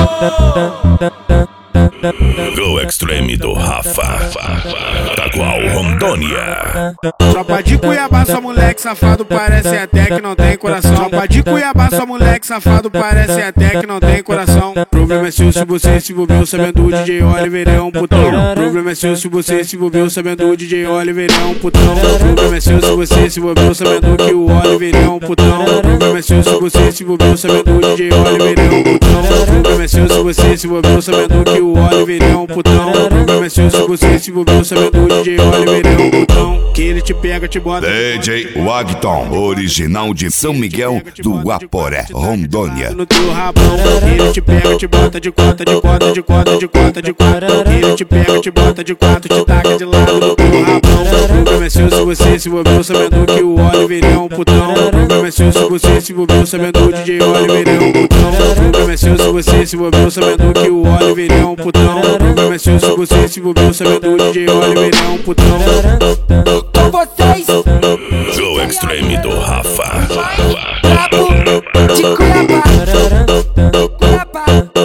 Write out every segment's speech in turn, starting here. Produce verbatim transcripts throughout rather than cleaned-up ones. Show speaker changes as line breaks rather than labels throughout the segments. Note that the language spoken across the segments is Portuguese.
Go Extreme do Rafa, tá qual Rondônia.
Tropa de Cuiabá, só moleque safado, parece até que não tem coração. Tropa de Cuiabá, só moleque safado, parece até que não tem coração. Problema é seu se você se envolveu sabendo o D J Oliver é um putão. Problema é seu se você se envolveu sabendo o D J Oliver é um putão. Problema é seu se você se envolveu sabendo que o Oliver é um putão. Problema é seu se você se envolveu sabendo o D J Oliver é um putão. Problema é seu se você se envolveu sabendo que o Oliver é um putão. Problema é seu se você se envolveu sabendo o D J Oliver é um putão. Que ele te pega, te bota.
D J Wagton, original de São Miguel do Guaporé, Rondônia.
No teu rabão, ele te pega, te bota de cota, de cota, de cota, de cota, de cota. Ele te pega, te bota de quatro, te taca de lado no teu rabão. Problema é seu se você se envolveu sabendo que o Oliver é um putão. Problema é seu se você se envolveu sabendo o D J Oliver é um putão. Problema é seu se você se envolveu sabendo que o Oliver é um putão. Problema é seu se você se envolveu sabendo o D J Oliver é um putão.
Com vocês,
Go Extreme do Rafa.
Brabo de Cuiabá, Cuiabá,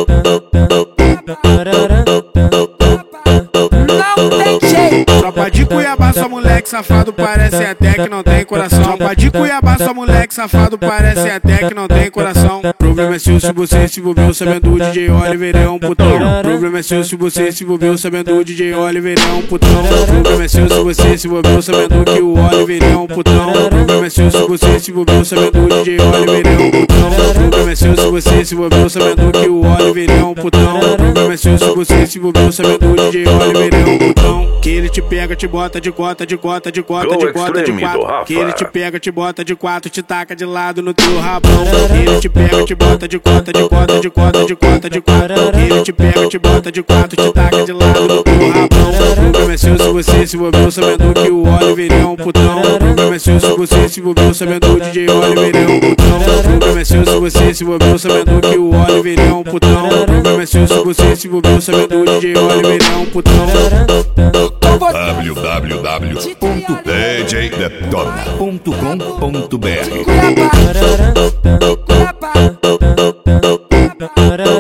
não tem jeito.
Tropa de Cuiabá, só moleque safado, parece até que não tem coração. Tropa de Cuiabá, só moleque safado, parece até que não tem coração. Problema é seu se você se envolveu sabendo o D J Oliver é um putão. Problema é seu se você se envolveu sabendo o D J Oliver é um putão. Problema é seu se você se envolveu sabendo que o Oliver é um putão. Problema é seu se você se envolveu sabendo o D J Oliver é um putão. Problema é seu se você se envolveu sabendo que o Oliver é um putão. Problema é seu se você se envolveu sabendo o D J Oliver é um putão. Que ele te pega, te bota de cota, de cota, de cota, de cota, de quatro. Que ele te pega, te bota de quatro, te taca de lado no teu rabão. Ele te pega, te bota de cota, de cota, de cota, de cota, de quatro. Ele te pega, te bota de quatro, te taca de lado no teu rabão. Problema é seu se você se envolveu sabendo que o Oliver é um putão. Problema é seu se você se envolveu sabendo o D J Oliver é um putão. Problema é seu se você se envolveu sabendo que o Oliver é um putão. Problema é seu se você se envolveu sabendo o D J Oliver é um putão.
w w w ponto d j detona ponto com ponto b r
Cuiabá, Cuiabá, Cuiabá.